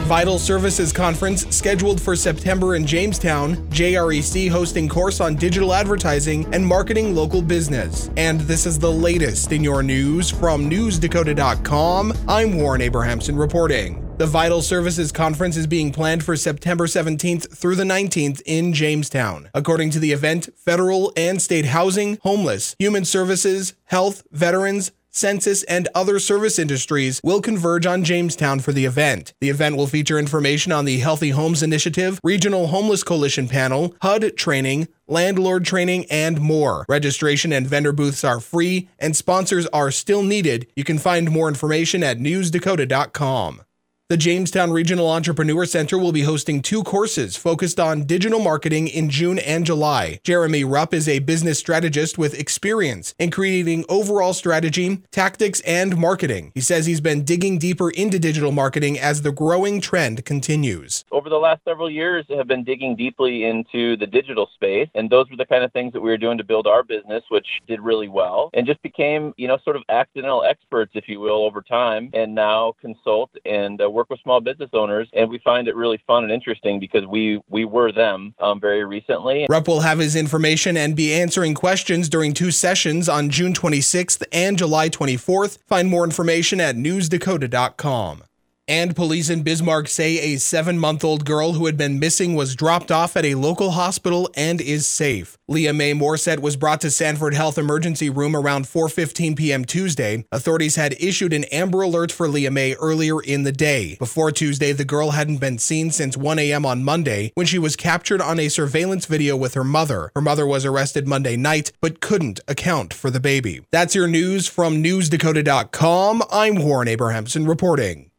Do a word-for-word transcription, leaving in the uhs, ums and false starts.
Vital Services Conference scheduled for September in Jamestown, J R E C hosting course on digital advertising and marketing local business. And this is the latest in your news from news dakota dot com. I'm Warren Abrahamson reporting. The Vital Services Conference is being planned for September seventeenth through the nineteenth in Jamestown. According to the event, federal and state housing, homeless, human services, health, veterans, census, and other service industries will converge on Jamestown for the event. The event will feature information on the Healthy Homes Initiative, Regional Homeless Coalition Panel, H U D training, landlord training, and more. Registration and vendor booths are free, and sponsors are still needed. You can find more information at news dakota dot com. The Jamestown Regional Entrepreneur Center will be hosting two courses focused on digital marketing in June and July. Jeremy Rupp is a business strategist with experience in creating overall strategy, tactics, and marketing. He says he's been digging deeper into digital marketing as the growing trend continues. Over the last several years, I have been digging deeply into the digital space, and those were the kind of things that we were doing to build our business, which did really well, and just became, you know, sort of accidental experts, if you will, over time, and now consult and uh, work with small business owners, and we find it really fun and interesting because we we were them um, very recently. Rupp will have his information and be answering questions during two sessions on June twenty-sixth and July twenty-fourth. Find more information at news dakota dot com. And police in Bismarck say a seven-month-old girl who had been missing was dropped off at a local hospital and is safe. Leah Mae Morset was brought to Sanford Health Emergency Room around four fifteen p.m. Tuesday. Authorities had issued an Amber Alert for Leah Mae earlier in the day. Before Tuesday, the girl hadn't been seen since one a.m. on Monday when she was captured on a surveillance video with her mother. Her mother was arrested Monday night but couldn't account for the baby. That's your news from news dakota dot com. I'm Warren Abrahamson reporting.